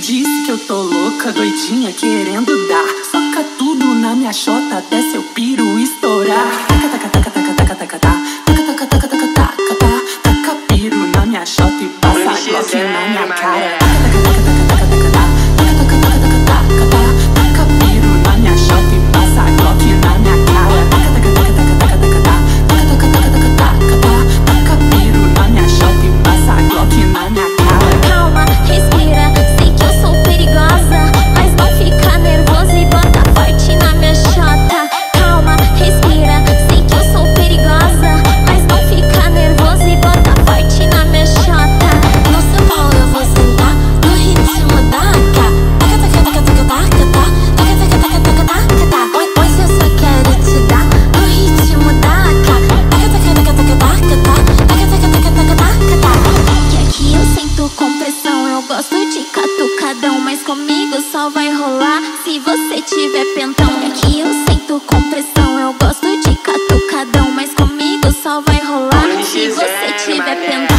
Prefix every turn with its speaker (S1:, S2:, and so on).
S1: disse que eu tô louca, doidinha, querendo dar. Soca tudo na minha xota até seu piro estourar. Taca, taca, taca, taca, taca, taca, taca. Taca, taca, taca, taca, taca, taca. Taca piro na minha xota e passa Glock na minha cara. Taca, taca, taca, taca, taca, taca, taca. Taca, taca, taca, taca, taca, taca. Taca piro na minha xota e passa Glock na minha cara. Taca, taca, taca, taca, taca, taca, taca. Taca, taca, taca, taca, taca, taca. Taca piro na minha xota e passa Glock na minha cara.
S2: Calma, respira, sei que eu sou perigosa, mas não fica nervoso e bota forte na minha xota. Calma, respira, sei que eu sou perigosa, mas não fica nervoso e bota forte na minha xota. No São Paulo eu vou sentar no ritmo da AK. Taca, taca, taca, taca, taca, taca. Taca, taca, taca, taca, taca, taca. Hoje eu só quero te dar no ritmo da AK. Taca, taca, taca, taca, taca, taca. Taca, taca, taca, taca, taca, taca. Que aqui eu sinto com pressão, eu gosto de catucadão, mas comigo só vai rolar se você tiver pentão. Que aqui eu sinto com pressão, eu gosto de catucadão, mas comigo só vai rolar se você tiver pentão.